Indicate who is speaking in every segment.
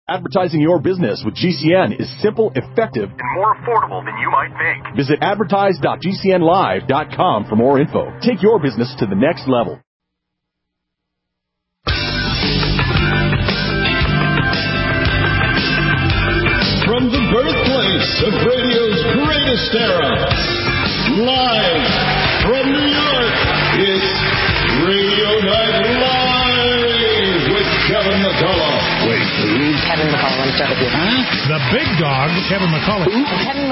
Speaker 1: Advertising your business with GCN is simple, effective, and more affordable than you might think. Visit advertise.gcnlive.com for more info. Take your business to the next level.
Speaker 2: From the birthplace of radio's greatest era, live from New York, it's Radio Night Live with Kevin McCullough. Wait, who?
Speaker 3: Kevin McCullough, let me start with you.
Speaker 4: Huh? The big dog, Kevin McCullough.
Speaker 3: Who? Kevin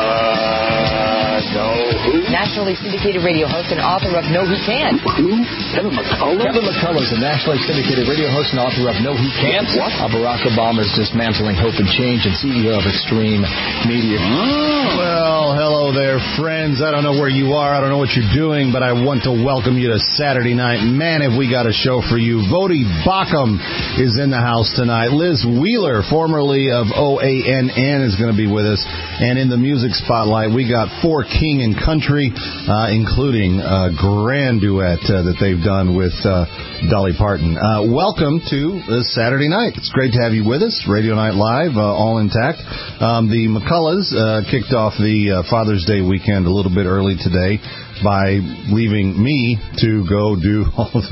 Speaker 3: McCullough.
Speaker 2: No, who?
Speaker 3: Nationally syndicated radio host and author of No He Can't.
Speaker 2: Who? Kevin McCullough?
Speaker 5: Kevin McCullough is a nationally syndicated radio host and author of No He Can't.
Speaker 2: What?
Speaker 5: Barack Obama's dismantling hope and change and CEO of Extreme Media.
Speaker 2: Oh.
Speaker 4: Well, hello there, friends. I don't know where you are. I don't know what you're doing, but I want to welcome you to Saturday night. Man, have we got a show for you. Vody Bakum is in the house tonight. Liz Wheeler, formerly of OANN, is going to be with us. And in the music spotlight, we got For King and Country, including a grand duet that they've done with Dolly Parton. Welcome to this Saturday night. It's great to have you with us. Radio Night Live, all intact. The McCulloughs kicked off the Father's Day weekend a little bit early today by leaving me to go do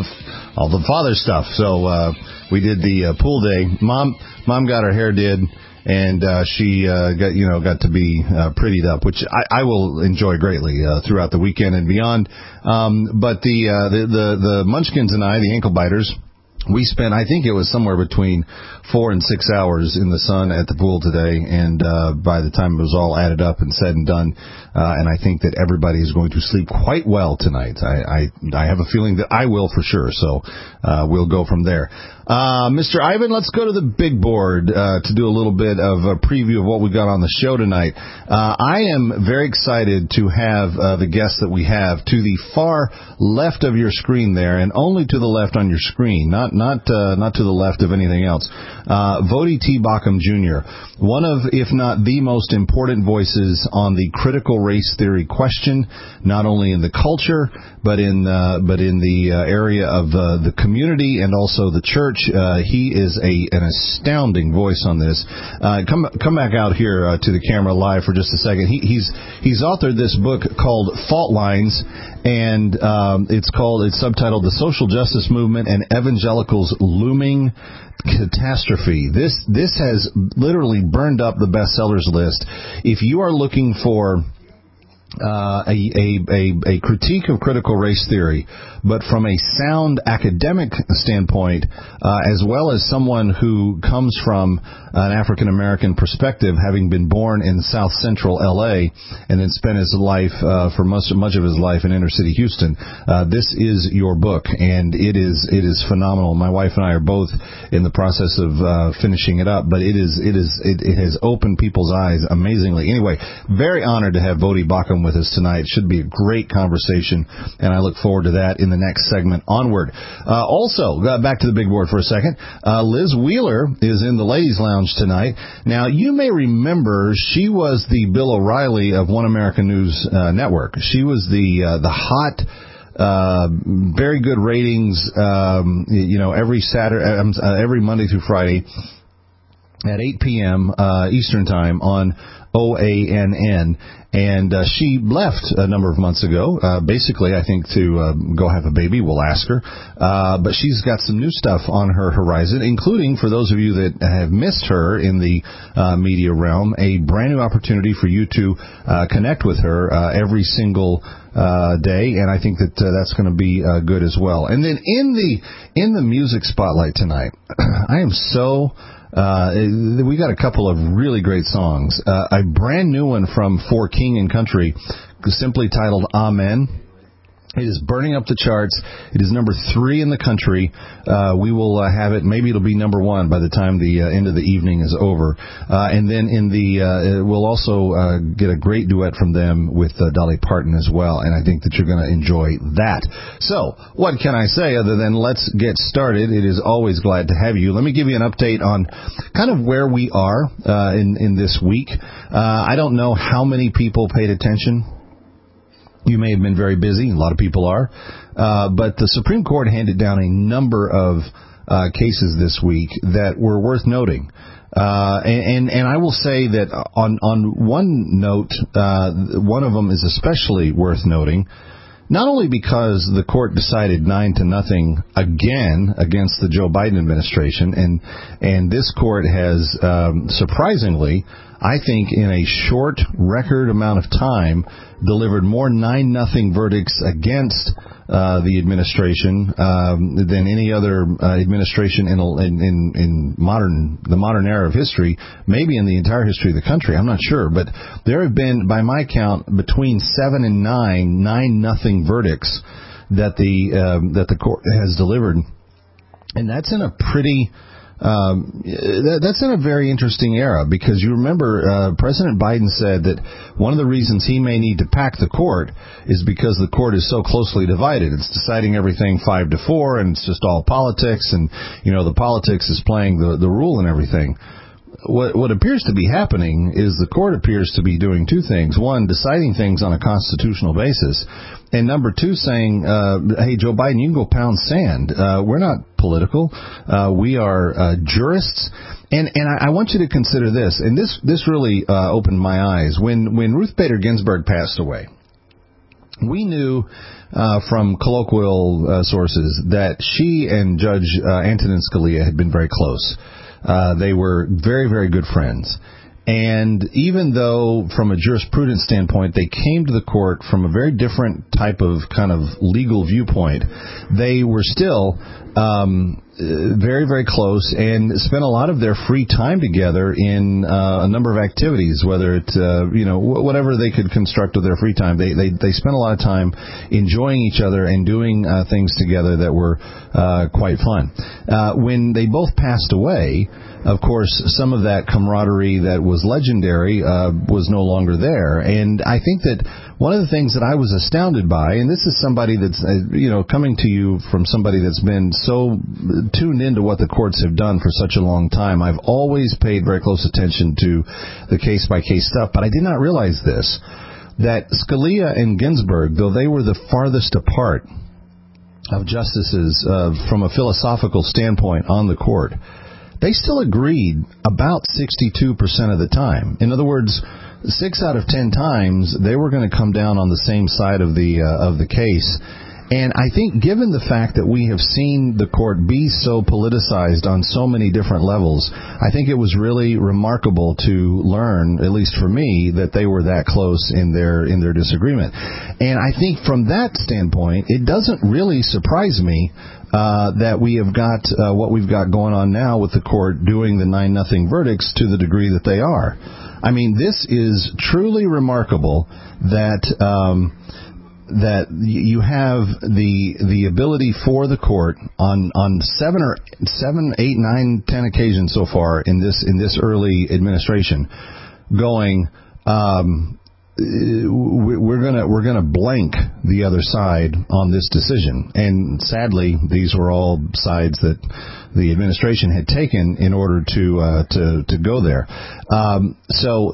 Speaker 4: all the father stuff. So we did the pool day. Mom got her hair did, and she got to be prettied up, which I will enjoy greatly throughout the weekend and beyond. But the Munchkins and I, the ankle biters, we spent, I think it was somewhere between 4 and 6 hours in the sun at the pool today, and by the time it was all added up and said and done, and I think that everybody is going to sleep quite well tonight. I have a feeling that I will for sure, so we'll go from there. Mr. Ivan, let's go to the big board to do a little bit of a preview of what we got on the show tonight. I am very excited to have the guests that we have to the far left of your screen there, and only to the left on your screen, not to the left of anything else. Vody T. Bakum Jr., one of, if not the most important voices on the critical race theory question, not only in the culture, but in the area of the community and also the church. He is an astounding voice on this. Come back out here to the camera live for just a second. He's authored this book called Fault Lines, and it's subtitled The Social Justice Movement and Evangelicals' Looming Catastrophe. This has literally burned up the bestsellers list. If you are looking for a critique of critical race theory, but from a sound academic standpoint, as well as someone who comes from an African-American perspective, having been born in South Central L.A. and then spent his life, for much of his life in inner city Houston, this is your book, and it is phenomenal. My wife and I are both in the process of finishing it up, but it has opened people's eyes amazingly. Anyway, very honored to have Vody Bakum with us tonight. It should be a great conversation, and I look forward to that in the next segment onward. Also, back to the big board for a second. Liz Wheeler is in the ladies' lounge tonight. Now, you may remember she was the Bill O'Reilly of One American News Network. She was the hot, very good ratings, every Monday through Friday at 8 p.m. Eastern Time on OANN, and she left a number of months ago, basically, I think, to go have a baby. We'll ask her. But she's got some new stuff on her horizon, including, for those of you that have missed her in the media realm, a brand new opportunity for you to connect with her every single day, and I think that that's going to be good as well. And then in the music spotlight tonight, I am so... we got a couple of really great songs. A brand new one from For King and Country, simply titled Amen. It is burning up the charts. It is number 3 in the country. We will have it. Maybe it'll be number 1 by the time the end of the evening is over. And then we'll also get a great duet from them with Dolly Parton as well. And I think that you're going to enjoy that. So what can I say other than let's get started? It is always glad to have you. Let me give you an update on kind of where we are in this week. I don't know how many people paid attention. You may have been very busy. A lot of people are. But the Supreme Court handed down a number of cases this week that were worth noting. And I will say that on one note, one of them is especially worth noting. Not only because the court decided 9-0 again against the Joe Biden administration, and this court has surprisingly, I think, in a short record amount of time, delivered more 9-0 verdicts against the administration than any other administration in the modern era of history, maybe in the entire history of the country. I'm not sure, but there have been, by my count, between 7 and 9 verdicts that the court has delivered, and that's in a pretty. That's in a very interesting era, because you remember President Biden said that one of the reasons he may need to pack the court is because the court is so closely divided. It's deciding everything 5-4, and it's just all politics, and the politics is playing the rule and everything. What appears to be happening is the court appears to be doing two things. One, deciding things on a constitutional basis. And number two, saying, hey, Joe Biden, you can go pound sand. We're not political. We are jurists. And I want you to consider this. And this really opened my eyes. When Ruth Bader Ginsburg passed away, we knew from colloquial sources that she and Judge Antonin Scalia had been very close. They were very, very good friends. And even though, from a jurisprudence standpoint, they came to the court from a very different type of kind of legal viewpoint, they were still very, very close and spent a lot of their free time together in a number of activities, whether it's, whatever they could construct with their free time. They spent a lot of time enjoying each other and doing things together that were quite fun. When they both passed away, of course, some of that camaraderie that was legendary was no longer there. And I think that one of the things that I was astounded by, and this is somebody that's, coming to you from somebody that's been so tuned into what the courts have done for such a long time, I've always paid very close attention to the case-by-case stuff, but I did not realize this, that Scalia and Ginsburg, though they were the farthest apart of justices from a philosophical standpoint on the court, they still agreed about 62% of the time. In other words, 6 out of 10 times they were going to come down on the same side of the case. And I think, given the fact that we have seen the court be so politicized on so many different levels, I think it was really remarkable to learn, at least for me, that they were that close in their disagreement. And I think from that standpoint, it doesn't really surprise me that we have got what we've got going on now with the court doing the 9-0 verdicts to the degree that they are. I mean, this is truly remarkable that you have the ability for the court on 7, 8, 9, 10 occasions so far in this early administration going, we're gonna blank the other side on this decision. And sadly, these were all sides that the administration had taken in order to go there. So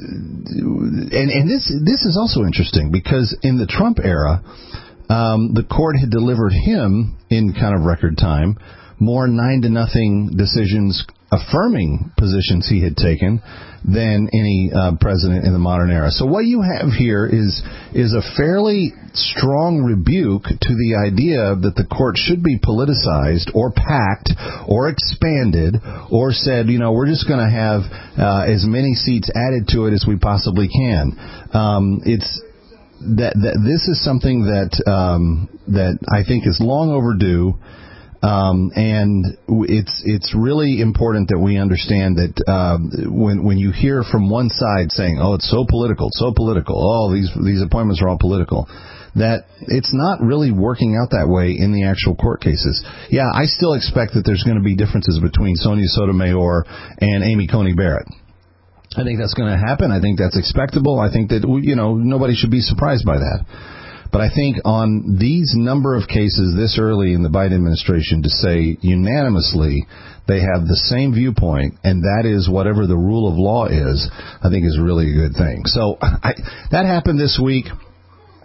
Speaker 4: this is also interesting, because in the Trump era, the court had delivered him in kind of record time more 9-0 decisions affirming positions he had taken than any president in the modern era. So what you have here is a fairly strong rebuke to the idea that the court should be politicized or packed or expanded or said, we're just going to have as many seats added to it as we possibly can. It's that this is something that I think is long overdue. And it's really important that we understand that when you hear from one side saying, "Oh, it's so political," "Oh, these appointments are all political," that it's not really working out that way in the actual court cases. Yeah, I still expect that there's going to be differences between Sonia Sotomayor and Amy Coney Barrett. I think that's going to happen. I think that's expectable. I think that nobody should be surprised by that. But I think on these number of cases this early in the Biden administration, to say unanimously they have the same viewpoint, and that is whatever the rule of law is, I think is really a good thing. So that happened this week.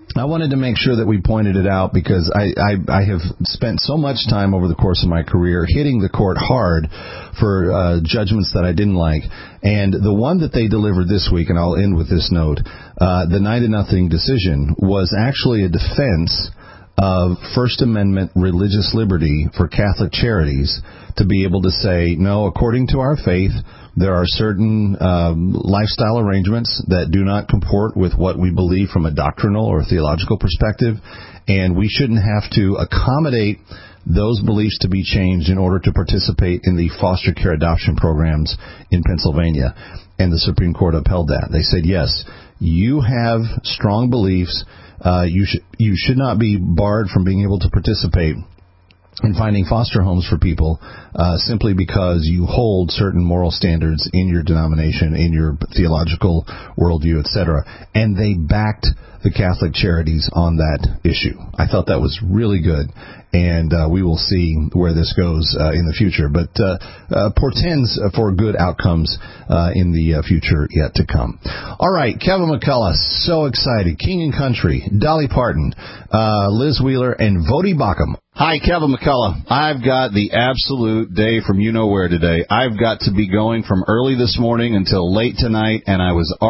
Speaker 4: I wanted to make sure that we pointed it out because I have spent so much time over the course of my career hitting the court hard for judgments that I didn't like. And the one that they delivered this week, and I'll end with this note, the 9-0 decision was actually a defense of First Amendment religious liberty for Catholic charities to be able to say, no, according to our faith, there are certain lifestyle arrangements that do not comport with what we believe from a doctrinal or theological perspective, and we shouldn't have to accommodate those beliefs to be changed in order to participate in the foster care adoption programs in Pennsylvania. And the Supreme Court upheld that. They said, yes, you have strong beliefs. You should not be barred from being able to participate in finding foster homes for people simply because you hold certain moral standards in your denomination, in your theological worldview, etc. And they backed the Catholic charities on that issue. I thought that was really good, and we will see where this goes in the future. But portends for good outcomes in the future yet to come. All right, Kevin McCullough, so excited. King and Country, Dolly Parton, Liz Wheeler, and Vody Bakum. Hi, Kevin McCullough. I've got the absolute day from you-know-where today. I've got to be going from early this morning until late tonight, and I was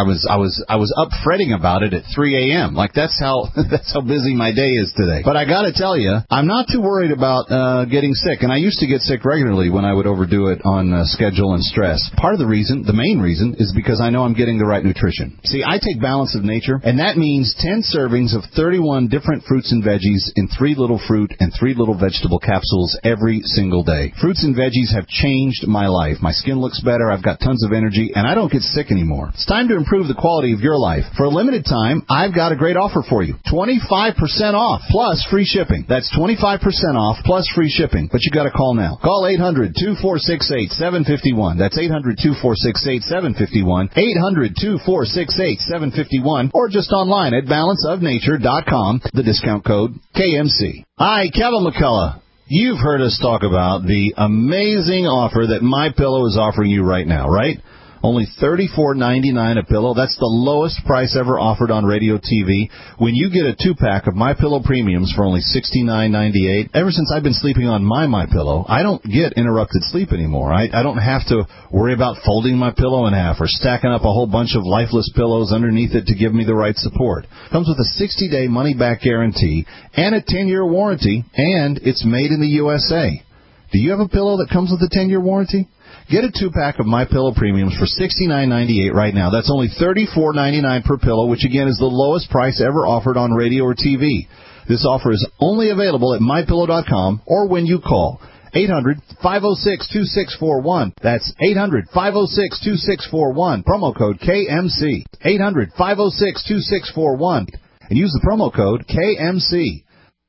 Speaker 4: up fretting about it at 3 a.m. Like, that's how busy my day is today. But I got to tell you, I'm not too worried about getting sick, and I used to get sick regularly when I would overdo it on schedule and stress. Part of the main reason, is because I know I'm getting the right nutrition. See, I take Balance of Nature, and that means 10 servings of 31 different fruits and veggies in 3 little fruit and 3 little vegetable capsules every single day. Fruits and veggies have changed my life. My skin looks better, I've got tons of energy, and I don't get sick anymore. It's time to improve the quality of your life. For a limited time, I've got a great offer for you. 25% off plus free shipping. That's 25% off plus free shipping. But you got to call now. Call 800-2468-751. That's 800-2468-751. 800-2468-751. Or just online at balanceofnature.com. The discount code KMC. Hi, Kevin McCullough. You've heard us talk about the amazing offer that MyPillow is offering you right now, right? Only $34.99 a pillow. That's the lowest price ever offered on radio TV. When you get a 2-pack of MyPillow Premiums for only $69.98, ever since I've been sleeping on my MyPillow, I don't get interrupted sleep anymore. I don't have to worry about folding my pillow in half or stacking up a whole bunch of lifeless pillows underneath it to give me the right support. Comes with a 60-day money-back guarantee and a 10-year warranty, and it's made in the USA. Do you have a pillow that comes with a 10-year warranty? Get a 2-pack of MyPillow Premiums for $69.98 right now. That's only $34.99 per pillow, which again is the lowest price ever offered on radio or TV. This offer is only available at MyPillow.com or when you call 800-506-2641. That's 800-506-2641. Promo code KMC. 800-506-2641. And use the promo code KMC.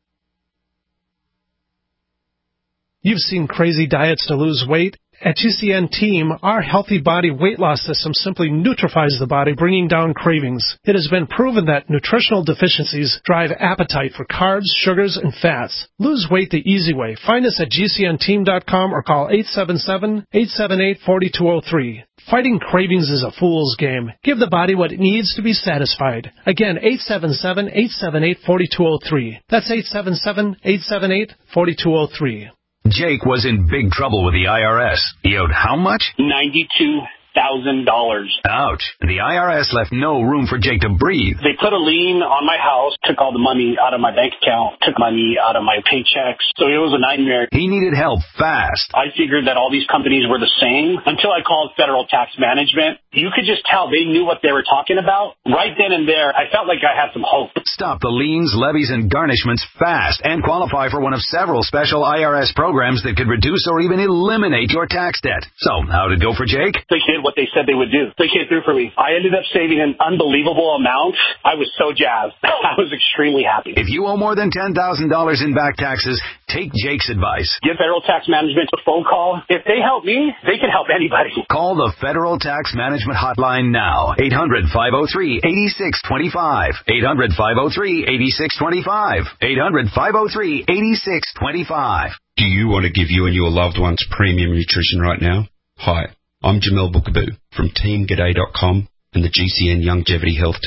Speaker 6: You've seen crazy diets to lose weight. At GCN Team, our Healthy Body Weight Loss System simply neutralizes the body, bringing down cravings. It has been proven that nutritional deficiencies drive appetite for carbs, sugars, and fats. Lose weight the easy way. Find us at GCNteam.com or call 877-878-4203. Fighting cravings is a fool's game. Give the body what it needs to be satisfied. Again, 877-878-4203. That's 877-878-4203.
Speaker 7: Jake was in big trouble with the IRS. He owed how much?
Speaker 8: $92,000.
Speaker 7: Ouch. The IRS left no room for Jake to breathe.
Speaker 8: They put a lien on my house, took all the money out of my bank account, took money out of my paychecks. So it was a nightmare.
Speaker 7: He needed help fast.
Speaker 8: I figured that all these companies were the same until I called Federal Tax Management. You could just tell they knew what they were talking about. Right then and there, I felt like I had some hope.
Speaker 7: Stop the liens, levies, and garnishments fast and qualify for one of several special IRS programs that could reduce or even eliminate your tax debt. So, how'd it go for Jake?
Speaker 8: They did what they said they would do. They came through for me. I ended up saving an unbelievable amount. I was so jazzed. I was extremely happy.
Speaker 7: If you owe more than $10,000 in back taxes, take Jake's advice.
Speaker 8: Give Federal Tax Management a phone call. If they help me, they can help anybody.
Speaker 7: Call the Federal Tax Management Hotline now. 800-503-8625. 800-503-8625. 800-503-8625.
Speaker 9: Do you want to give you and your loved ones premium nutrition right now? Hi, I'm Jamel Bookaboo from TeamGaday.com and the GCN Longevity Health Team.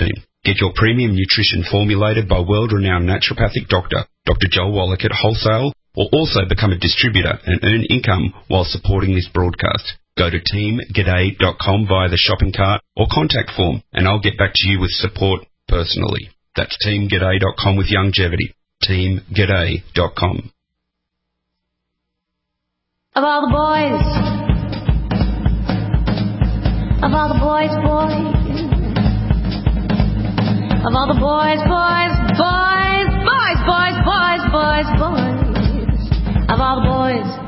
Speaker 9: Get your premium nutrition formulated by world-renowned naturopathic doctor, Dr. Joel Wallach at wholesale, or also become a distributor and earn income while supporting this broadcast. Go to teamg'day.com via the shopping cart or contact form, and I'll get back to you with support personally. That's teamg'day.com with longevity. teamg'day.com.
Speaker 10: Of all the boys, of all the boys, of all the boys, of all the boys.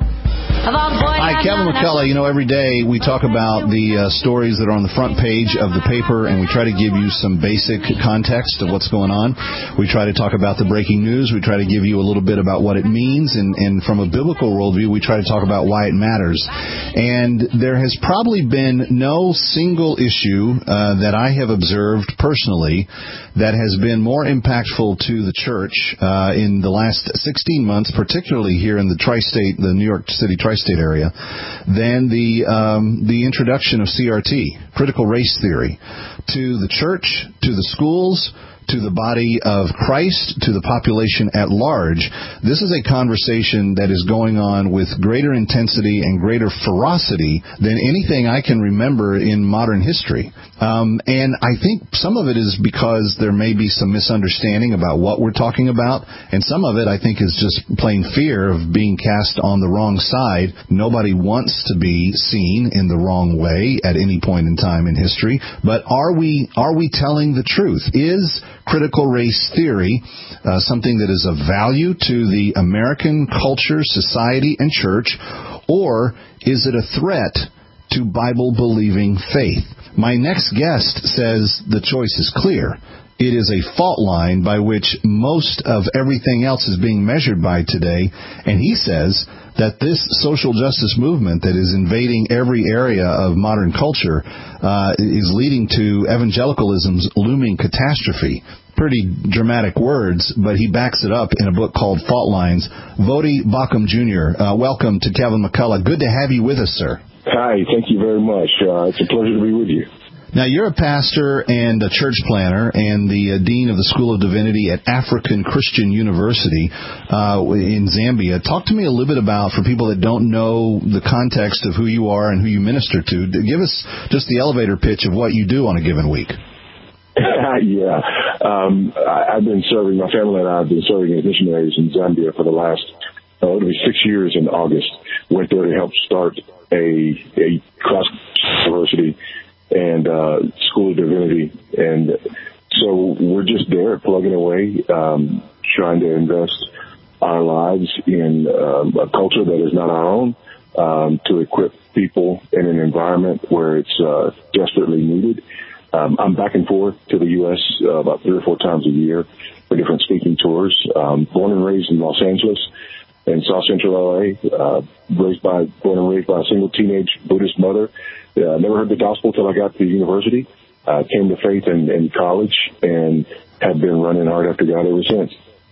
Speaker 4: Hi, Kevin McCullough. You know, every day we talk about the stories that are on the front page of the paper, and we try to give you some basic context of what's going on. We try to talk about the breaking news. We try to give you a little bit about what it means, and from a biblical worldview, we try to talk about why it matters. And there has probably been no single issue that I have observed personally that has been more impactful to the church in the last 16 months, particularly here in the tri-state, the New York City tri-state area, than the introduction of CRT, critical race theory, to the church, to the schools, to the body of Christ, to the population at large. This is a conversation that is going on with greater intensity and greater ferocity than anything I can remember in modern history. And I think some of it is because there may be some misunderstanding about what we're talking about, and some of it, I think, is just plain fear of being cast on the wrong side. Nobody wants to be seen in the wrong way at any point in time in history. But are we telling the truth? Is critical race theory something that is of value to the American culture, society, and church, or is it a threat to Bible-believing faith? My next guest says the choice is clear. It is a fault line by which most of everything else is being measured by today, and he says that this social justice movement that is invading every area of modern culture is leading to evangelicalism's looming catastrophe. Pretty dramatic words, but he backs it up in a book called Fault Lines. Voddie Baucham Jr., welcome to Kevin McCullough. Good to have you with us, sir.
Speaker 11: Hi, thank you very much. It's a pleasure to be with you.
Speaker 4: Now, you're a pastor and a church planner and the dean of the School of Divinity at African Christian University in Zambia. Talk to me a little bit about, for people that don't know the context of who you are and who you minister to, give us just the elevator pitch of what you do on a given week.
Speaker 11: Yeah. I've been serving, my family and I have been serving as missionaries in Zambia for the last, it'll be 6 years in August. Went there to help start a cross university and School of Divinity. And so we're just there plugging away, trying to invest our lives in a culture that is not our own, to equip people in an environment where it's desperately needed. I'm back and forth to the U.S. About 3 or 4 times a year for different speaking tours. Born and raised in Los Angeles and South Central L.A., born and raised by a single teenage Buddhist mother. Never heard the gospel till I got to university. Came to faith in college and have been running hard after God ever since.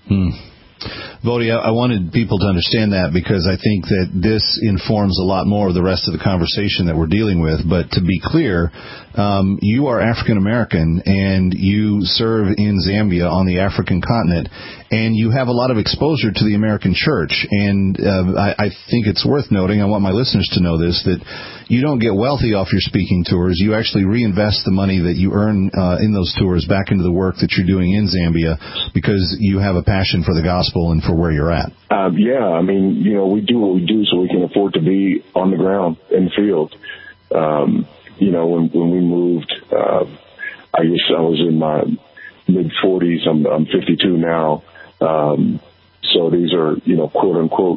Speaker 4: Voddie, I wanted people to understand that because I think that this informs a lot more of the rest of the conversation that we're dealing with. But to be clear, you are African American and you serve in Zambia on the African continent, and you have a lot of exposure to the American church. And I think it's worth noting, I want my listeners to know this, that you don't get wealthy off your speaking tours. You actually reinvest the money that you earn in those tours back into the work that you're doing in Zambia because you have a passion for the gospel and for where you're at.
Speaker 11: Yeah, I mean, we do what we do so we can afford to be on the ground in the field. When we moved, I guess I was in my mid-40s. I'm 52 now. So these are, quote unquote,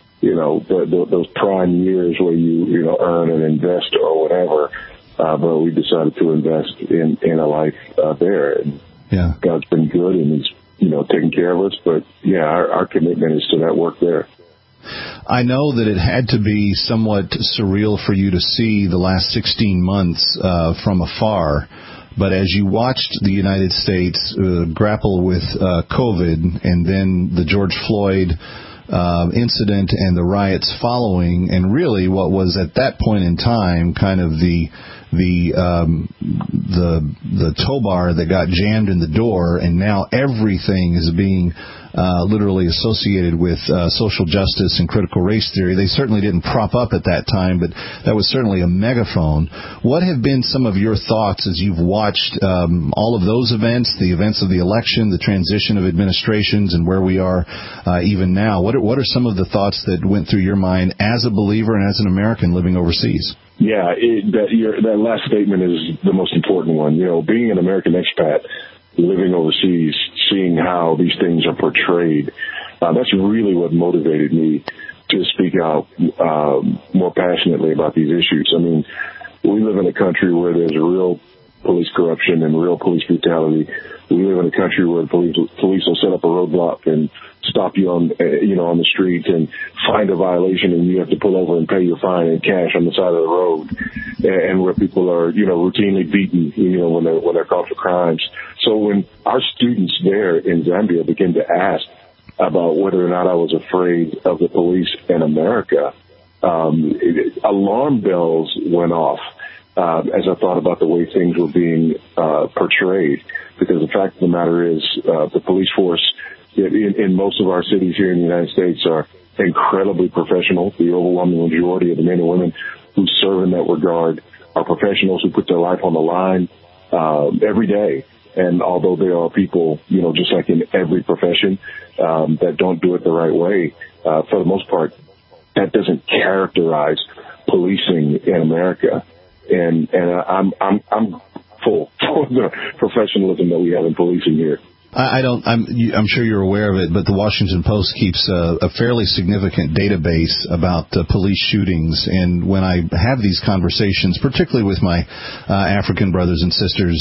Speaker 11: those prime years where you earn and invest or whatever. But we decided to invest in a life there. And
Speaker 4: yeah,
Speaker 11: God's been good and He's taking care of us. But yeah, our commitment is to that work there.
Speaker 4: I know that it had to be somewhat surreal for you to see the last 16 months from afar. But as you watched the United States grapple with COVID and then the George Floyd incident and the riots following, and really what was at that point in time kind of the tow bar that got jammed in the door, and now everything is being literally associated with social justice and critical race theory. They certainly didn't prop up at that time, but that was certainly a megaphone. What have been some of your thoughts as you've watched all of those events, the events of the election, the transition of administrations, and where we are even now? What are some of the thoughts that went through your mind as a believer and as an American living overseas?
Speaker 11: Yeah, that last statement is the most important one. You know, being an American expat, living overseas, seeing how these things are portrayed, that's really what motivated me to speak out more passionately about these issues. I mean, we live in a country where there's real police corruption and real police brutality. We live in a country where the police will set up a roadblock and stop you on the street and find a violation, and you have to pull over and pay your fine in cash on the side of the road, and where people are, routinely beaten, when they're caught for crimes. So when our students there in Zambia begin to ask about whether or not I was afraid of the police in America, alarm bells went off as I thought about the way things were being portrayed. Because the fact of the matter is, the police force in most of our cities here in the United States are incredibly professional. The overwhelming majority of the men and women who serve in that regard are professionals who put their life on the line every day. And although there are people, just like in every profession, that don't do it the right way, for the most part, that doesn't characterize policing in America. And I'm full of the professionalism that we have in policing here.
Speaker 4: I'm sure you're aware of it, but the Washington Post keeps a fairly significant database about police shootings. And when I have these conversations, particularly with my African brothers and sisters,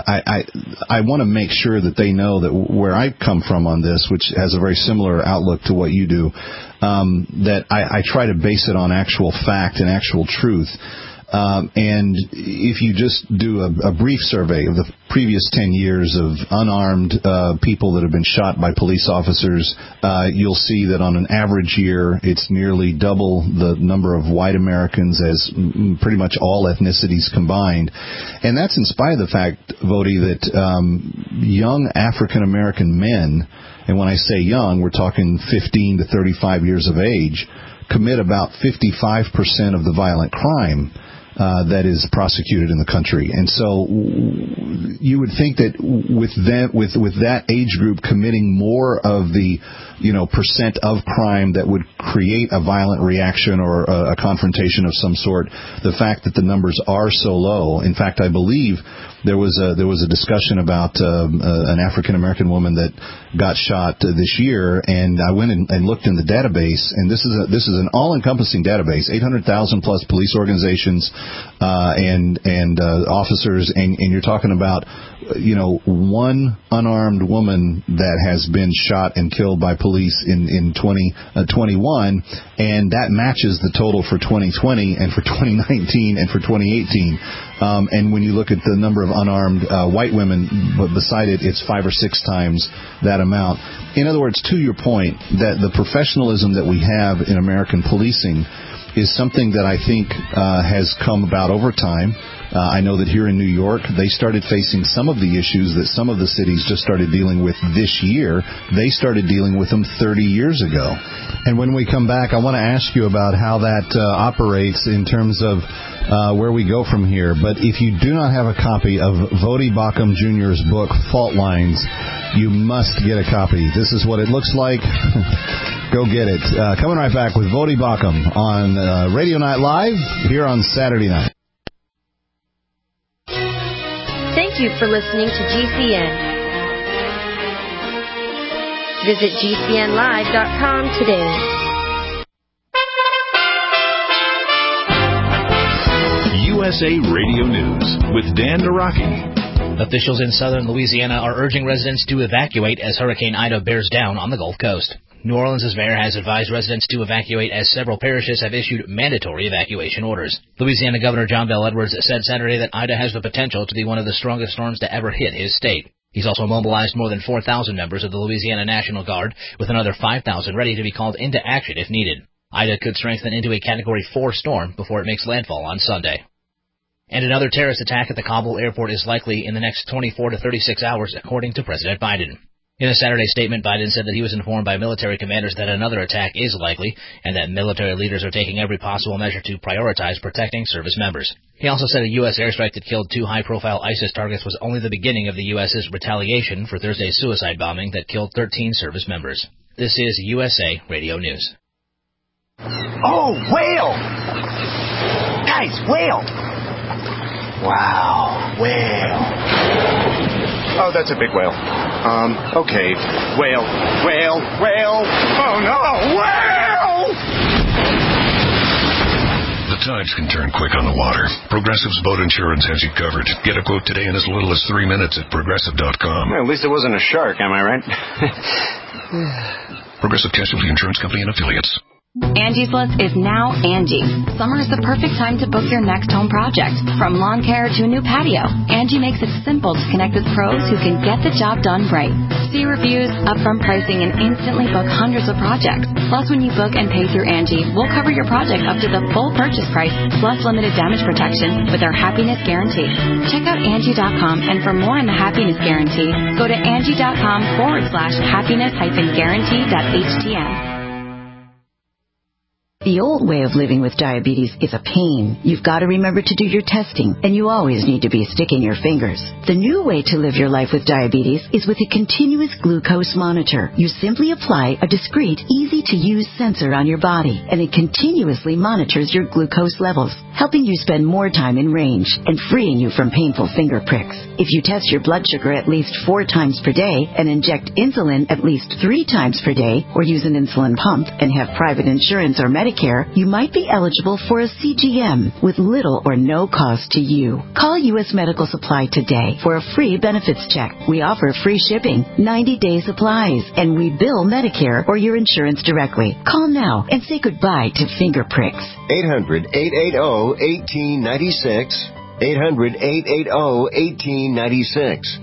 Speaker 4: I want to make sure that they know that where I come from on this, which has a very similar outlook to what you do, that I try to base it on actual fact and actual truth. And if you just do a brief survey of the previous 10 years of unarmed people that have been shot by police officers, you'll see that on an average year, it's nearly double the number of white Americans as pretty much all ethnicities combined. And that's in spite of the fact, Vodi, that young African-American men, and when I say young, we're talking 15 to 35 years of age, commit about 55% of the violent crime that is prosecuted in the country. And so you would think that with that age group committing more of the percent of crime that would create a violent reaction or a confrontation of some sort, the fact that the numbers are so low. In fact, I believe there was a discussion about an African American woman that got shot this year, and I went and looked in the database, and this is an all-encompassing database, 800,000 plus police organizations and officers, and you're talking about one unarmed woman that has been shot and killed by police in 2021, and that matches the total for 2020 and for 2019 and for 2018. And when you look at the number of unarmed white women, but beside it, it's 5 or 6 times that amount. In other words, to your point, that the professionalism that we have in American policing is something that I think has come about over time. I know that here in New York, they started facing some of the issues that some of the cities just started dealing with this year. They started dealing with them 30 years ago. And when we come back, I want to ask you about how that operates in terms of where we go from here. But if you do not have a copy of Vodi Bakum Jr.'s book, Fault Lines, you must get a copy. This is what it looks like. Go get it. Coming right back with Vodi Bakum on Radio Night Live here on Saturday night.
Speaker 10: Thank you for listening to GCN. Visit GCNlive.com today.
Speaker 1: USA Radio News with Dan Naraki.
Speaker 12: Officials in southern Louisiana are urging residents to evacuate as Hurricane Ida bears down on the Gulf Coast. New Orleans' mayor has advised residents to evacuate as several parishes have issued mandatory evacuation orders. Louisiana Governor John Bel Edwards said Saturday that Ida has the potential to be one of the strongest storms to ever hit his state. He's also mobilized more than 4,000 members of the Louisiana National Guard, with another 5,000 ready to be called into action if needed. Ida could strengthen into a Category 4 storm before it makes landfall on Sunday. And another terrorist attack at the Kabul airport is likely in the next 24 to 36 hours, according to President Biden. In a Saturday statement, Biden said that he was informed by military commanders that another attack is likely and that military leaders are taking every possible measure to prioritize protecting service members. He also said a U.S. airstrike that killed 2 high-profile ISIS targets was only the beginning of the U.S.'s retaliation for Thursday's suicide bombing that killed 13 service members. This is USA Radio News.
Speaker 13: Oh, whale! Guys, whale! Wow, whale. Oh, that's a big whale. Okay. Whale. Oh, no, whale!
Speaker 14: The tides can turn quick on the water. Progressive's boat insurance has you covered. Get a quote today in as little as 3 minutes at Progressive.com.
Speaker 13: Well, at least it wasn't a shark, am I right?
Speaker 14: Progressive Casualty Insurance Company and Affiliates.
Speaker 15: Angie's List is now Angie. Summer is the perfect time to book your next home project. From lawn care to a new patio, Angie makes it simple to connect with pros who can get the job done right. See reviews, upfront pricing, and instantly book hundreds of projects. Plus, when you book and pay through Angie, we'll cover your project up to the full purchase price, plus limited damage protection with our Happiness Guarantee. Check out Angie.com, and for more on the Happiness Guarantee, go to Angie.com/happiness-guarantee.htm.
Speaker 16: The old way of living with diabetes is a pain. You've got to remember to do your testing, and you always need to be sticking your fingers. The new way to live your life with diabetes is with a continuous glucose monitor. You simply apply a discreet, easy-to-use sensor on your body, and it continuously monitors your glucose levels, helping you spend more time in range and freeing you from painful finger pricks. If you test your blood sugar at least 4 times per day and inject insulin at least 3 times per day, or use an insulin pump and have private insurance or Medicare, you might be eligible for a CGM with little or no cost to you. Call U.S. Medical Supply today for a free benefits check. We offer free shipping, 90-day supplies, and we bill Medicare or your insurance directly. Call now and say goodbye to finger pricks.
Speaker 17: 800-880-1896. 800-880-1896.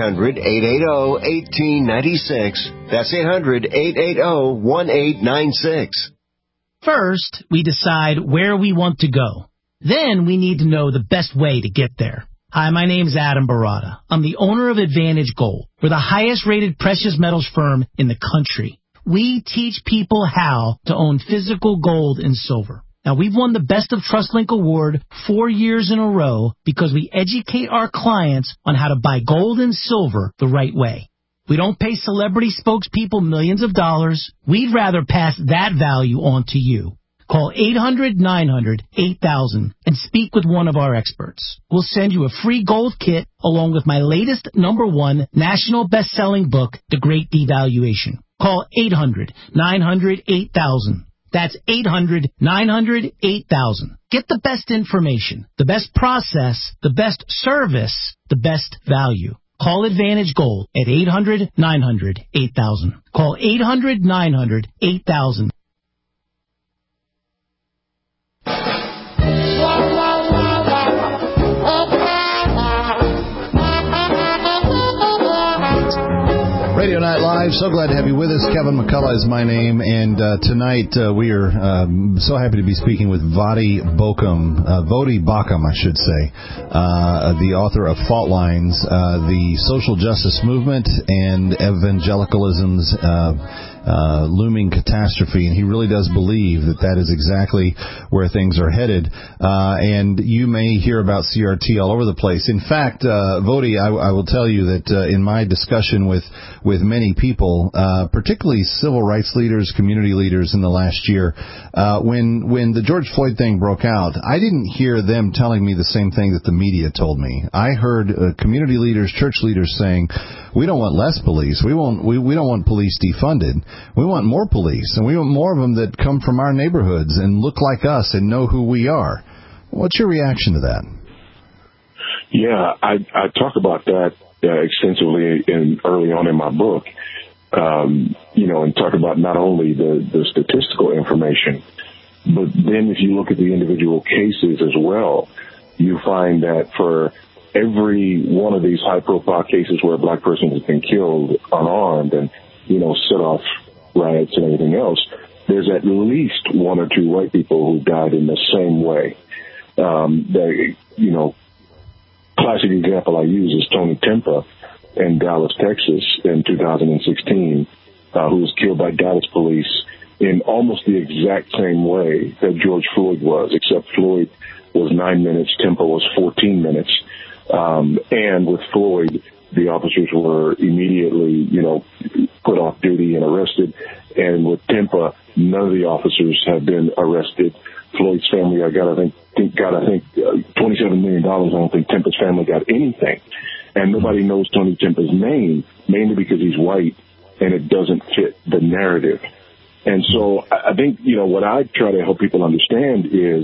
Speaker 17: 800-880-1896. That's 800-880-1896.
Speaker 18: First, we decide where we want to go. Then we need to know the best way to get there. Hi, my name's Adam Barada. I'm the owner of Advantage Gold. We're the highest-rated precious metals firm in the country. We teach people how to own physical gold and silver. Now, we've won the Best of TrustLink Award 4 years in a row because we educate our clients on how to buy gold and silver the right way. We don't pay celebrity spokespeople millions of dollars. We'd rather pass that value on to you. Call 800-900-8000 and speak with one of our experts. We'll send you a free gold kit along with my latest #1 national best-selling book, The Great Devaluation. Call 800-900-8000. That's 800-900-8000. Get the best information, the best process, the best service, the best value. Call Advantage Gold at 800-900-8000. Call 800-900-8000.
Speaker 4: Radio Night Live, so glad to have you with us. Kevin McCullough is my name, and tonight we are so happy to be speaking with Voddie Baucham, I should say, the author of Fault Lines, the social justice movement, and evangelicalism's looming catastrophe, and he really does believe that that is exactly where things are headed. And you may hear about CRT all over the place. In fact, Voddie, I will tell you that in my discussion with many people, particularly civil rights leaders, community leaders in the last year, when the George Floyd thing broke out, I didn't hear them telling me the same thing that the media told me. I heard community leaders, church leaders saying, we don't want less police. We don't want police defunded. We want more police, and we want more of them that come from our neighborhoods and look like us and know who we are. What's your reaction to that?
Speaker 11: Yeah, I talk about that extensively early on in my book, and talk about not only the statistical information, but then if you look at the individual cases as well, you find that for every one of these high-profile cases where a black person has been killed unarmed and, set off riots and everything else, there's at least one or two white people who died in the same way. Classic example I use is Tony Tempa in Dallas, Texas in 2016, who was killed by Dallas police in almost the exact same way that George Floyd was, except Floyd was 9 minutes, Tempa was 14 minutes. And with Floyd, the officers were immediately, put off duty and arrested. And with Tempa, none of the officers have been arrested. Floyd's family got $27 million. I don't think Tempa's family got anything. And nobody knows Tony Tempa's name, mainly because he's white and it doesn't fit the narrative. And so I think, what I try to help people understand is,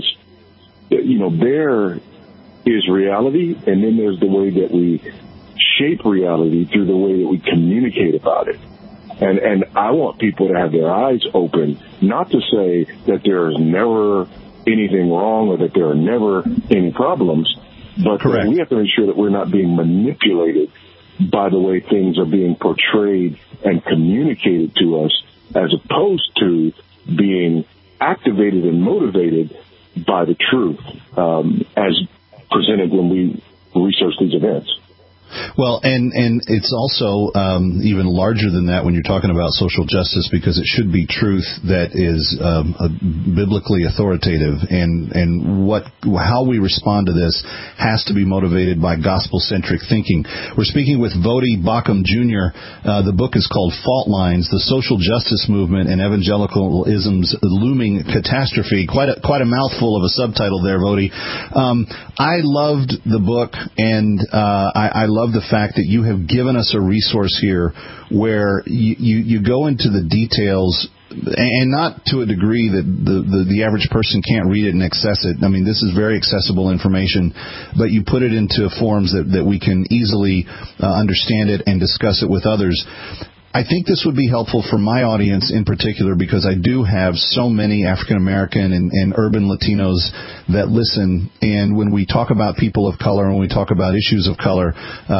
Speaker 11: there is reality, and then there's the way that we shape reality through the way that we communicate about it. And I want people to have their eyes open, not to say that there is never anything wrong or that there are never any problems, but that we have to make sure that we're not being manipulated by the way things are being portrayed and communicated to us, as opposed to being activated and motivated by the truth as presented when we research these events.
Speaker 4: Well, and it's also even larger than that when you're talking about social justice, because it should be truth that is biblically authoritative, and how we respond to this has to be motivated by gospel-centric thinking. We're speaking with Voddie Baucham Jr. The book is called Fault Lines: The Social Justice Movement and Evangelicalism's Looming Catastrophe. Quite a mouthful of a subtitle there, Voddie. I loved the book, and I love the fact that you have given us a resource here where you go into the details, and not to a degree that the average person can't read it and access it. I mean, this is very accessible information, but you put it into forms that we can easily understand it and discuss it with others. I think this would be helpful for my audience in particular, because I do have so many African American and urban Latinos that listen. And when we talk about people of color, and when we talk about issues of color,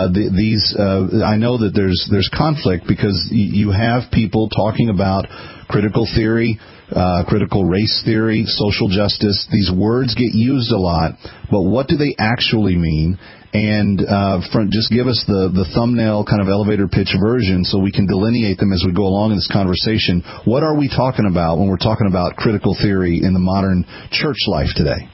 Speaker 4: I know that there's conflict, because you have people talking about critical theory, critical race theory, social justice. These words get used a lot, but what do they actually mean? And just give us the thumbnail kind of elevator pitch version so we can delineate them as we go along in this conversation. What are we talking about when we're talking about critical theory in the modern church life today?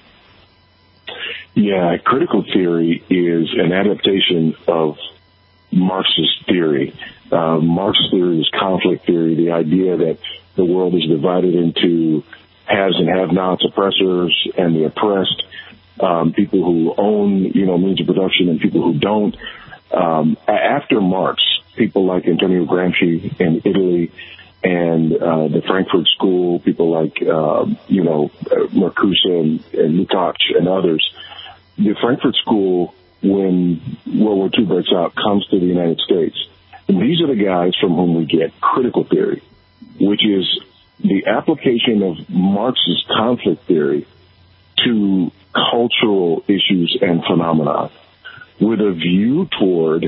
Speaker 11: Yeah, critical theory is an adaptation of Marxist theory. Marxist theory is conflict theory, the idea that the world is divided into haves and have-nots, oppressors and the oppressed. People who own, means of production, and people who don't. After Marx, people like Antonio Gramsci in Italy and the Frankfurt School, people like, Marcuse and Lukács and others. The Frankfurt School, when World War II breaks out, comes to the United States. And these are the guys from whom we get critical theory, which is the application of Marx's conflict theory to cultural issues and phenomena, with a view toward,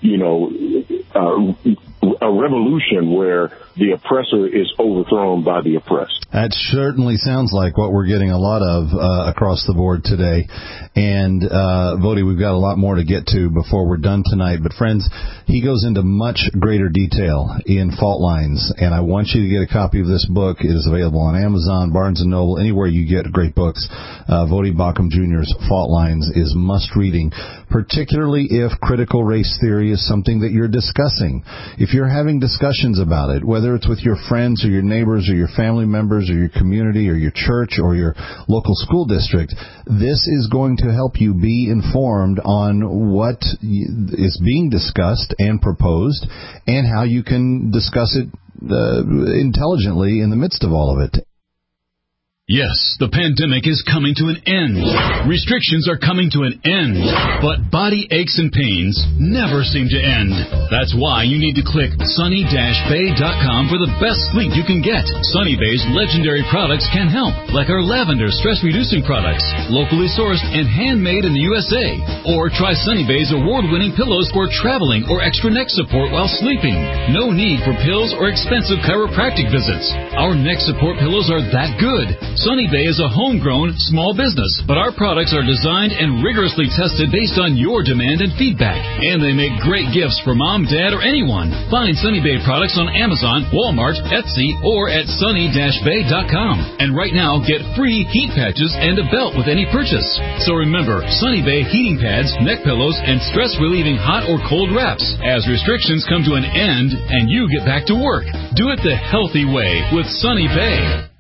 Speaker 11: a revolution where the oppressor is overthrown by the oppressed.
Speaker 4: That certainly sounds like what we're getting a lot of across the board today. And, Voddie, we've got a lot more to get to before we're done tonight. But, friends, he goes into much greater detail in Fault Lines. And I want you to get a copy of this book. It is available on Amazon, Barnes & Noble, anywhere you get great books. Voddie Baucham Jr.'s Fault Lines is must-reading, particularly if critical race theory is something that you're discussing. If you're having discussions about it, whether it's with your friends or your neighbors or your family members or your community or your church or your local school district, this is going to help you be informed on what is being discussed and proposed, and how you can discuss it intelligently in the midst of all of it.
Speaker 19: Yes, the pandemic is coming to an end. Restrictions are coming to an end. But body aches and pains never seem to end. That's why you need to click sunny-bay.com for the best sleep you can get. Sunny Bay's legendary products can help, like our lavender stress-reducing products, locally sourced and handmade in the USA. Or try Sunny Bay's award-winning pillows for traveling or extra neck support while sleeping. No need for pills or expensive chiropractic visits. Our neck support pillows are that good. Sunny Bay is a homegrown, small business, but our products are designed and rigorously tested based on your demand and feedback. And they make great gifts for mom, dad, or anyone. Find Sunny Bay products on Amazon, Walmart, Etsy, or at sunny-bay.com. And right now, get free heat patches and a belt with any purchase. So remember, Sunny Bay heating pads, neck pillows, and stress-relieving hot or cold wraps. As restrictions come to an end and you get back to work, do it the healthy way with Sunny Bay.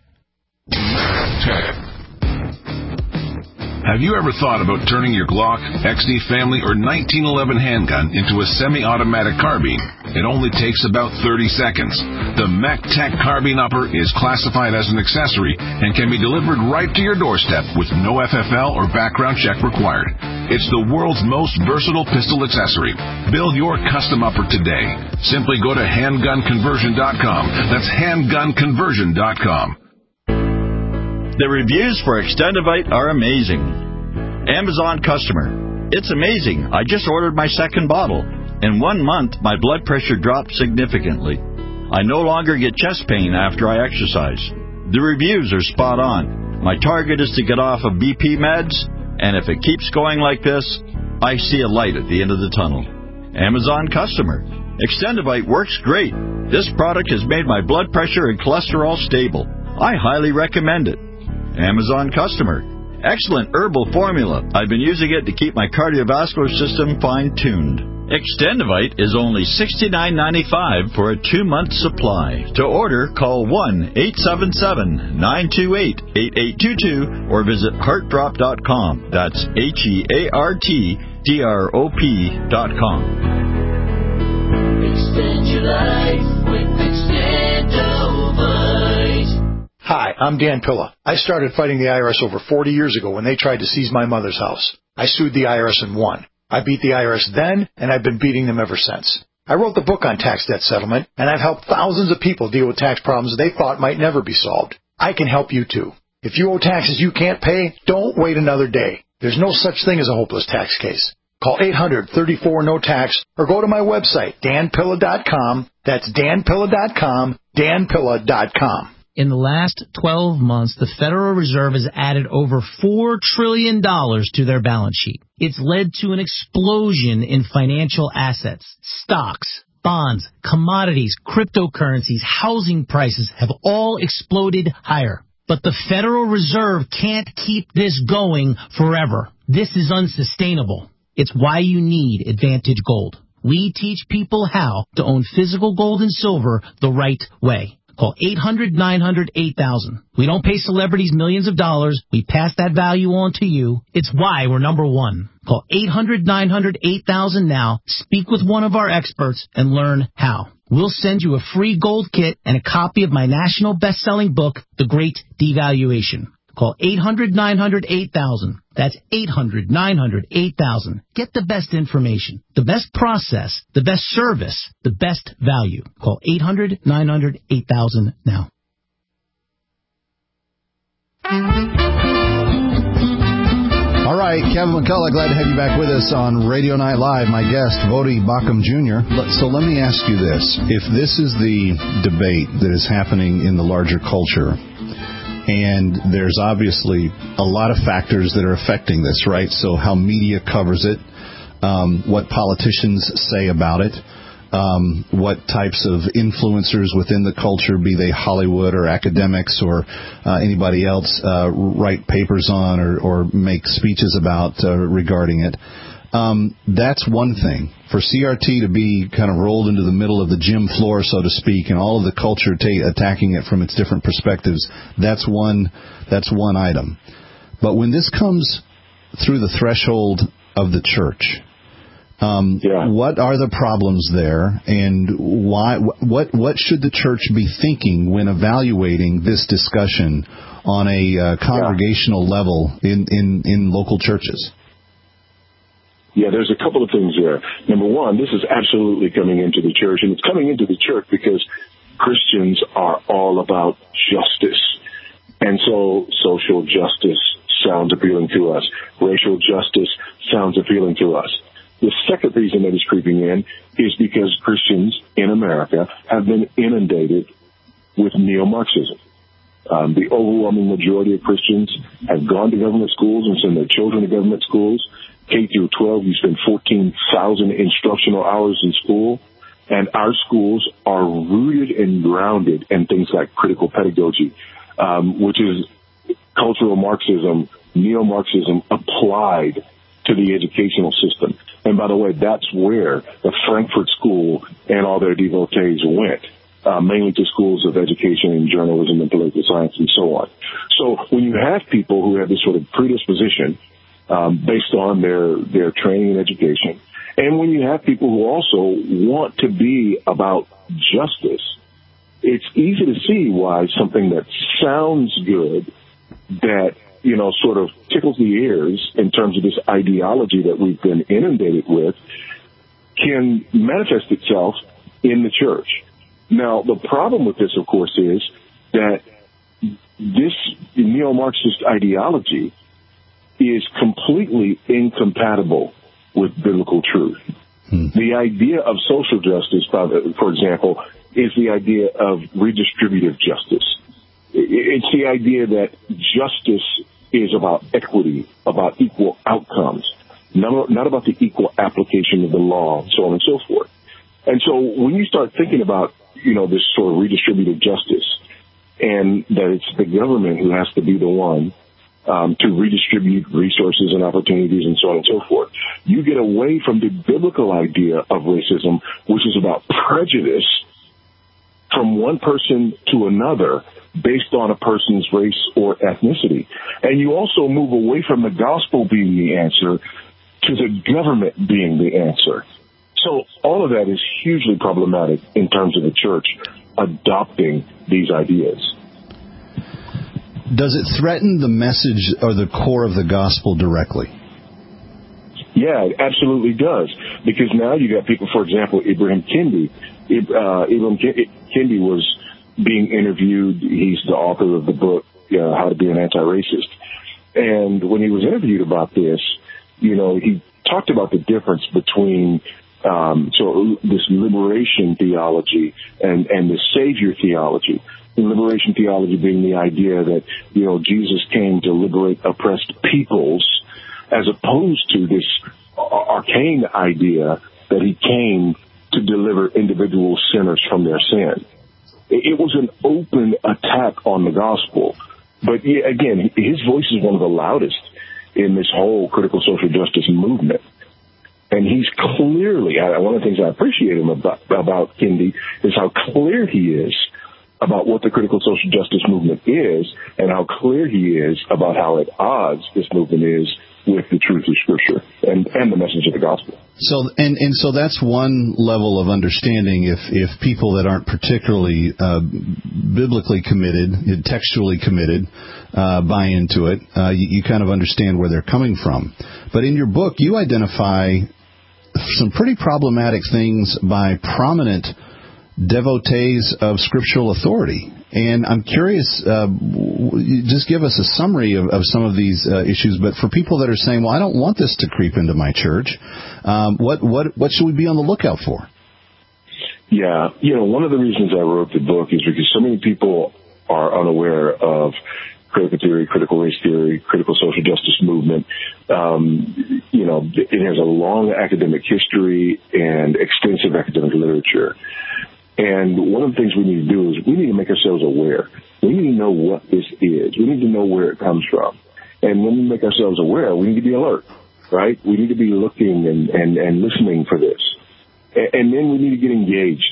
Speaker 14: Have you ever thought about turning your Glock, XD Family, or 1911 handgun into a semi-automatic carbine? It only takes about 30 seconds. The MacTac Carbine Upper is classified as an accessory and can be delivered right to your doorstep with no FFL or background check required. It's the world's most versatile pistol accessory. Build your custom upper today. Simply go to handgunconversion.com. That's handgunconversion.com.
Speaker 20: The reviews for Extendivite are amazing. Amazon customer. It's amazing. I just ordered my second bottle. In 1 month, my blood pressure dropped significantly. I no longer get chest pain after I exercise. The reviews are spot on. My target is to get off of BP meds, and if it keeps going like this, I see a light at the end of the tunnel. Amazon customer. Extendivite works great. This product has made my blood pressure and cholesterol stable. I highly recommend it. Amazon customer. Excellent herbal formula. I've been using it to keep my cardiovascular system fine-tuned. Extendivite is only $69.95 for a 2-month supply. To order, call 1-877-928-8822 or visit heartdrop.com. That's HEARTDROP.com.
Speaker 2: Extend your life with Extendivite.
Speaker 21: Hi, I'm Dan Pilla. I started fighting the IRS over 40 years ago when they tried to seize my mother's house. I sued the IRS and won. I beat the IRS then, and I've been beating them ever since. I wrote the book on tax debt settlement, and I've helped thousands of people deal with tax problems they thought might never be solved. I can help you too. If you owe taxes you can't pay, don't wait another day. There's no such thing as a hopeless tax case. Call 800-34-NO-TAX or go to my website, danpilla.com. That's danpilla.com, danpilla.com.
Speaker 18: In the last 12 months, the Federal Reserve has added over $4 trillion to their balance sheet. It's led to an explosion in financial assets. Stocks, bonds, commodities, cryptocurrencies, housing prices have all exploded higher. But the Federal Reserve can't keep this going forever. This is unsustainable. It's why you need Advantage Gold. We teach people how to own physical gold and silver the right way. Call 800-900-8000. We don't pay celebrities millions of dollars. We pass that value on to you. It's why we're number one. Call 800-900-8000 now. Speak with one of our experts and learn how. We'll send you a free gold kit and a copy of my national best-selling book, The Great Devaluation. Call 800-900-8000. That's 800-900-8000. Get the best information, the best process, the best service, the best value. Call 800-900-8000 now.
Speaker 4: All right, Kevin McCullough, glad to have you back with us on Radio Night Live. My guest, Voddie Baucham Jr. So let me ask you this. If this is the debate that is happening in the larger culture, and there's obviously a lot of factors that are affecting this, right? So how media covers it, what politicians say about it, what types of influencers within the culture, be they Hollywood or academics or anybody else, write papers on or make speeches about regarding it. That's one thing. For CRT to be kind of rolled into the middle of the gym floor, so to speak, and all of the culture attacking it from its different perspectives, that's one item. But when this comes through the threshold of the church, What are the problems there, and why? What should the church be thinking when evaluating this discussion on a congregational level in local churches?
Speaker 11: Yeah, there's a couple of things there. Number one, this is absolutely coming into the church, and it's coming into the church because Christians are all about justice. And so social justice sounds appealing to us. Racial justice sounds appealing to us. The second reason that is creeping in is because Christians in America have been inundated with neo-Marxism. The overwhelming majority of Christians have gone to government schools and send their children to government schools. K through 12, you spend 14,000 instructional hours in school, and our schools are rooted and grounded in things like critical pedagogy, which is cultural Marxism, neo-Marxism applied to the educational system. And by the way, that's where the Frankfurt School and all their devotees went, mainly to schools of education and journalism and political science and so on. So when you have people who have this sort of predisposition based on their training and education, and when you have people who also want to be about justice, it's easy to see why something that sounds good, that, you know, sort of tickles the ears in terms of this ideology that we've been inundated with, can manifest itself in the church. Now, the problem with this, of course, is that this neo-Marxist ideology is completely incompatible with biblical truth. The idea of social justice, for example, is the idea of redistributive justice. It's the idea that justice is about equity, about equal outcomes, not about the equal application of the law, and so on and so forth. And so when you start thinking about, you know, this sort of redistributive justice, and that it's the government who has to be the one to redistribute resources and opportunities and so on and so forth, you get away from the biblical idea of racism, which is about prejudice from one person to another based on a person's race or ethnicity. And you also move away from the gospel being the answer to the government being the answer. So all of that is hugely problematic in terms of the church adopting these ideas.
Speaker 4: Does it threaten the message or the core of the gospel directly?
Speaker 11: Yeah, it absolutely does. Because now you got people, for example, Ibram Kendi. Ibram Kendi was being interviewed. He's the author of the book, How to Be an Anti-Racist. And when he was interviewed about this, you know, he talked about the difference between this liberation theology and the Savior theology. The liberation theology being the idea that, you know, Jesus came to liberate oppressed peoples, as opposed to this arcane idea that he came to deliver individual sinners from their sin. It was an open attack on the gospel. But again, his voice is one of the loudest in this whole critical social justice movement. And he's clearly, one of the things I appreciate him about Kendi is how clear he is about what the critical social justice movement is, and how clear he is about how at odds this movement is with the truth of Scripture and the message of the gospel.
Speaker 4: So so that's one level of understanding. If people that aren't particularly biblically committed, textually committed, buy into it, you kind of understand where they're coming from. But in your book, you identify some pretty problematic things by prominent devotees of scriptural authority. And I'm curious, just give us a summary of some of these issues, but for people that are saying, well, I don't want this to creep into my church, what should we be on the lookout for?
Speaker 11: Yeah, you know, one of the reasons I wrote the book is because so many people are unaware of critical theory, critical race theory, critical social justice movement. You know, it has a long academic history and extensive academic literature. And one of the things we need to do is we need to make ourselves aware. We need to know what this is. We need to know where it comes from. And when we make ourselves aware, we need to be alert, right? We need to be looking and listening for this. And then we need to get engaged.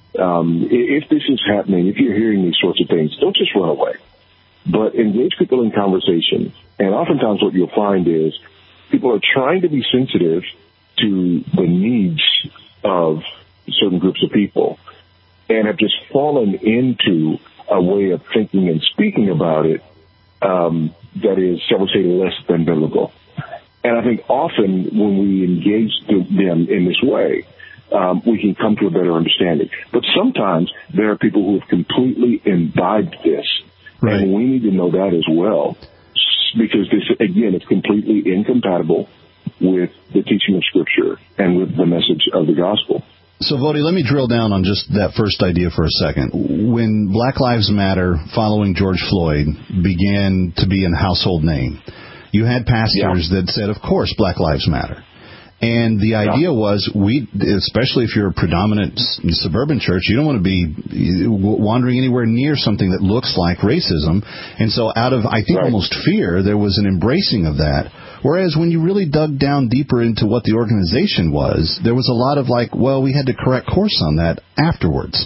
Speaker 11: If this is happening, if you're hearing these sorts of things, don't just run away, but engage people in conversation. And oftentimes what you'll find is people are trying to be sensitive to the needs of certain groups of people and have just fallen into a way of thinking and speaking about it that is, shall we say, less than biblical. And I think often when we engage them in this way, we can come to a better understanding. But sometimes there are people who have completely imbibed this, and we need to know that as well, because this, again, is completely incompatible with the teaching of Scripture and with the message of the gospel.
Speaker 4: So, Vodi, let me drill down on just that first idea for a second. When Black Lives Matter, following George Floyd, began to be a household name, you had pastors that said, of course, Black Lives Matter. And the idea was, especially if you're a predominant suburban church, you don't want to be wandering anywhere near something that looks like racism. And so out of, I think, almost fear, there was an embracing of that. Whereas when you really dug down deeper into what the organization was, there was a lot of like, well, we had to correct course on that afterwards.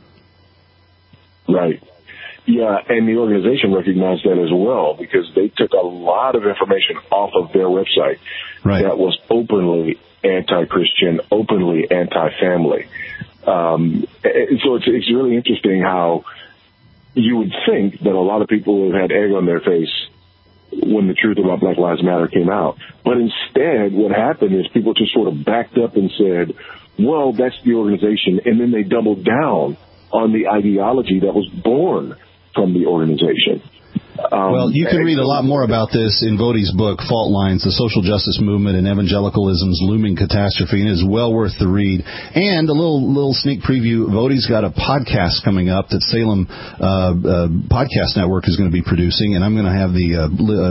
Speaker 11: Right. Yeah, and the organization recognized that as well, because they took a lot of information off of their website that was openly anti-Christian, openly anti-family. So it's really interesting how you would think that a lot of people have had egg on their face when the truth about Black Lives Matter came out. But instead, what happened is people just sort of backed up and said, well, that's the organization, and then they doubled down on the ideology that was born from the organization.
Speaker 4: Well, you can read a lot more about this in Vodi's book, Fault Lines, The Social Justice Movement and Evangelicalism's Looming Catastrophe, and it is well worth the read. And a little sneak preview, Vodi's got a podcast coming up that Salem Podcast Network is going to be producing, and I'm going to have the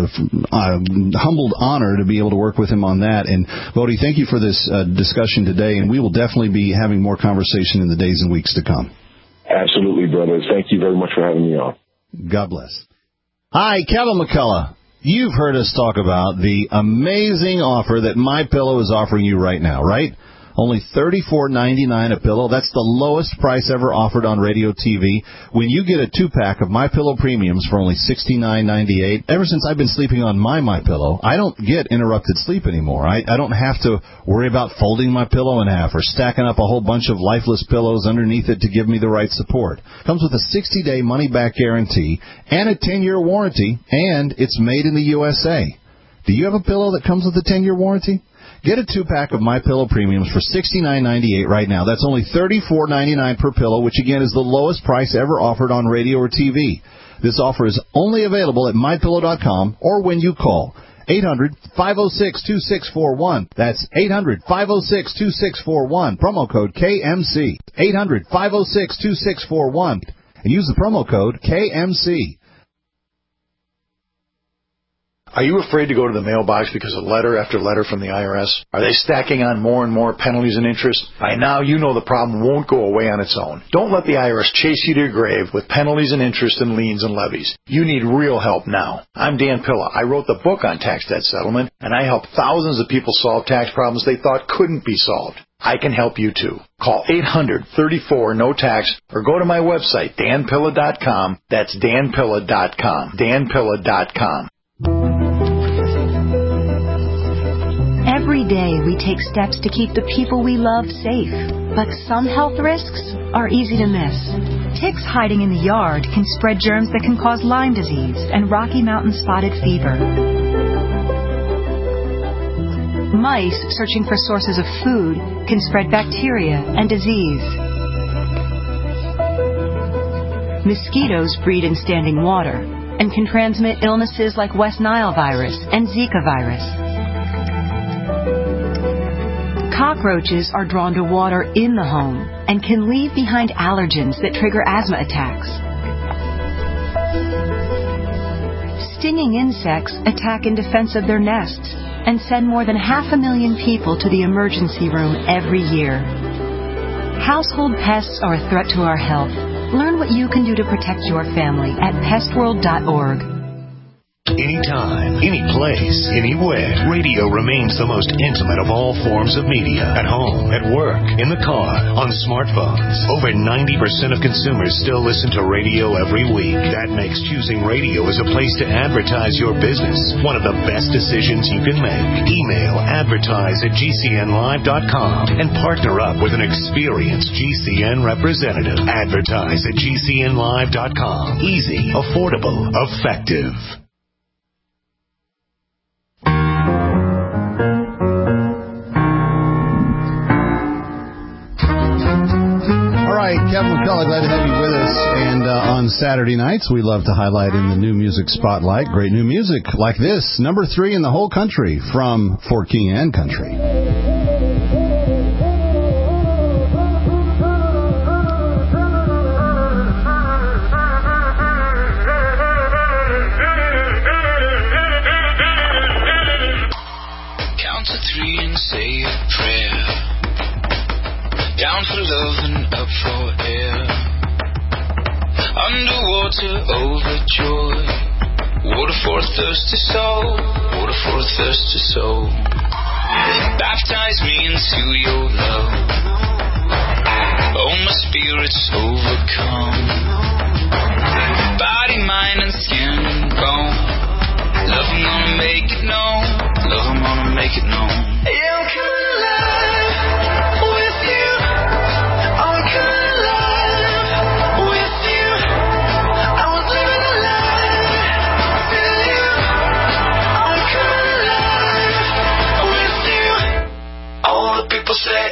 Speaker 4: humbled honor to be able to work with him on that. And, Vodi, thank you for this discussion today, and we will definitely be having more conversation in the days and weeks to come.
Speaker 11: Absolutely, brothers. Thank you very much for having me on.
Speaker 4: God bless. Hi, Kevin McCullough. You've heard us talk about the amazing offer that MyPillow is offering you right now, right? Only $34.99 a pillow. That's the lowest price ever offered on radio TV. When you get a 2-pack of MyPillow Premiums for only $69.98, ever since I've been sleeping on my MyPillow, I don't get interrupted sleep anymore. I don't have to worry about folding my pillow in half or stacking up a whole bunch of lifeless pillows underneath it to give me the right support. Comes with a 60-day money-back guarantee and a 10-year warranty, and it's made in the USA. Do you have a pillow that comes with a 10-year warranty? Get a 2-pack of MyPillow Premiums for $69.98 right now. That's only $34.99 per pillow, which again is the lowest price ever offered on radio or TV. This offer is only available at MyPillow.com or when you call 800-506-2641. That's 800-506-2641. Promo code KMC. 800-506-2641. And use the promo code KMC.
Speaker 21: Are you afraid to go to the mailbox because of letter after letter from the IRS? Are they stacking on more and more penalties and interest? By now, you know the problem won't go away on its own. Don't let the IRS chase you to your grave with penalties and interest and liens and levies. You need real help now. I'm Dan Pilla. I wrote the book on tax debt settlement, and I help thousands of people solve tax problems they thought couldn't be solved. I can help you too. Call 800-34-NO-TAX or go to my website, danpilla.com. That's danpilla.com. danpilla.com.
Speaker 3: Every day we take steps to keep the people we love safe, but some health risks are easy to miss. Ticks hiding in the yard can spread germs that can cause Lyme disease and Rocky Mountain spotted fever. Mice searching for sources of food can spread bacteria and disease. Mosquitoes breed in standing water and can transmit illnesses like West Nile virus and Zika virus. Cockroaches are drawn to water in the home and can leave behind allergens that trigger asthma attacks. Stinging insects attack in defense of their nests and send more than 500,000 people to the emergency room every year. Household pests are a threat to our health. Learn what you can do to protect your family at pestworld.org.
Speaker 5: Anytime, any place, anywhere. Radio remains the most intimate of all forms of media. At home, at work, in the car, on smartphones. Over 90% of consumers still listen to radio every week. That makes choosing radio as a place to advertise your business one of the best decisions you can make. Email advertise@gcnlive.com and partner up with an experienced GCN representative. Advertise@gcnlive.com. Easy, affordable, effective.
Speaker 4: Kevin McCullough, glad to have you with us. And on Saturday nights, we love to highlight in the new music spotlight great new music like this, number 3 in the whole country from For King and Country.
Speaker 2: Count to 3 and say a prayer. Down for love and up for air. Underwater, overjoyed. Water for a thirsty soul. Water for a thirsty soul. Baptize me into your love. Oh, my spirit's overcome. Body, mind, and skin and bone. Love, I'm gonna make it known. Love, I'm gonna make it known. Yeah, I'm coming alive with you. I'm coming alive with you. I was living a lie till you. I'm coming alive with you. All the people say,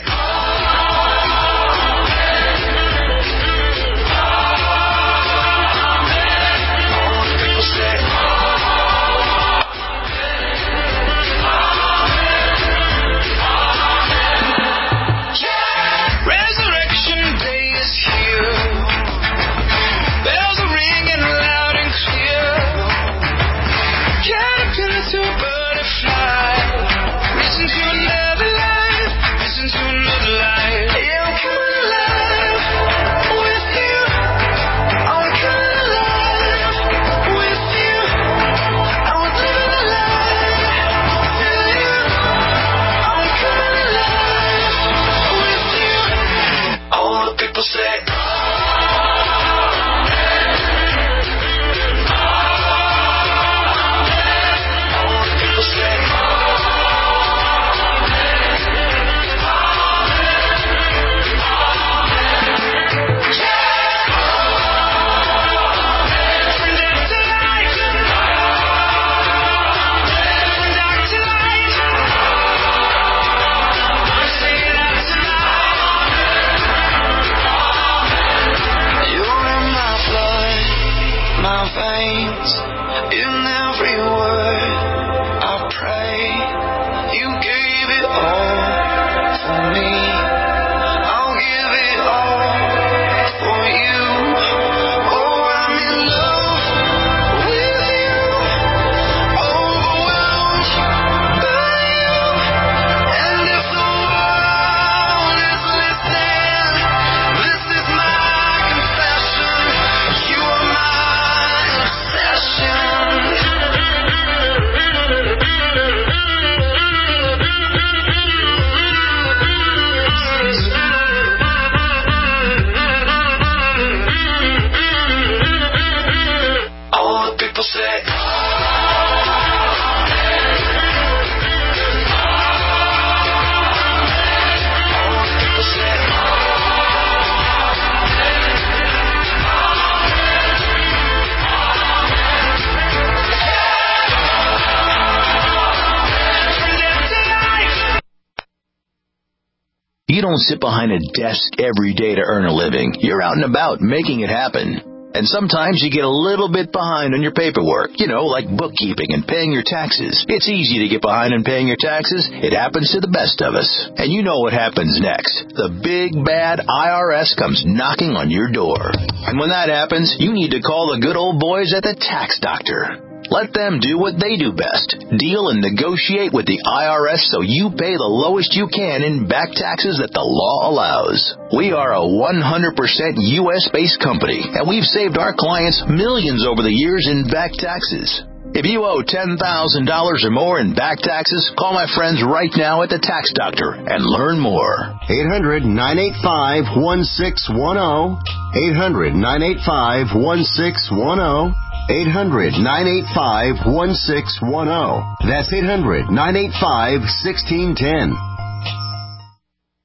Speaker 22: You don't sit behind a desk every day to earn a living. You're out and about making it happen. And sometimes you get a little bit behind on your paperwork, like bookkeeping and paying your taxes. It's easy to get behind on paying your taxes. It happens to the best of us. And you know what happens next. The big, bad IRS comes knocking on your door. And when that happens, you need to call the good old boys at the Tax Doctor. Let them do what they do best. Deal and negotiate with the IRS so you pay the lowest you can in back taxes that the law allows. We are a 100% U.S.-based company, and we've saved our clients millions over the years in back taxes. If you owe $10,000 or more in back taxes, call my friends right now at the Tax Doctor and learn more.
Speaker 6: 800-985-1610. 800-985-1610. 800-985-1610. That's 800-985-1610.